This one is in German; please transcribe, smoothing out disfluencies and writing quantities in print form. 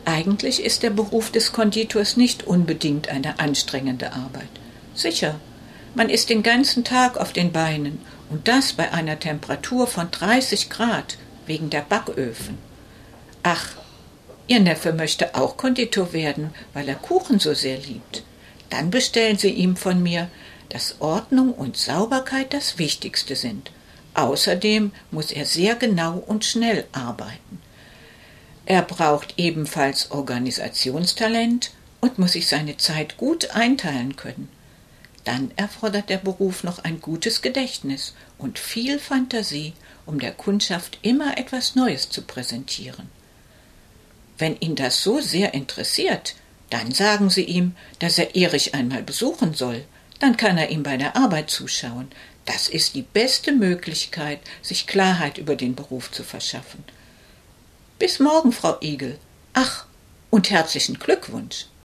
Eigentlich ist der Beruf des Konditors nicht unbedingt eine anstrengende Arbeit. Sicher, man ist den ganzen Tag auf den Beinen und das bei einer Temperatur von 30 Grad wegen der Backöfen. Ach, Ihr Neffe möchte auch Konditor werden, weil er Kuchen so sehr liebt. Dann bestellen Sie ihm von mir, dass Ordnung und Sauberkeit das Wichtigste sind. Außerdem muss er sehr genau und schnell arbeiten. Er braucht ebenfalls Organisationstalent und muss sich seine Zeit gut einteilen können. Dann erfordert der Beruf noch ein gutes Gedächtnis und viel Fantasie, um der Kundschaft immer etwas Neues zu präsentieren. Wenn ihn das so sehr interessiert, dann sagen Sie ihm, dass er Erich einmal besuchen soll. Dann kann er ihm bei der Arbeit zuschauen. Das ist die beste Möglichkeit, sich Klarheit über den Beruf zu verschaffen. Bis morgen, Frau Igel. Ach, und herzlichen Glückwunsch.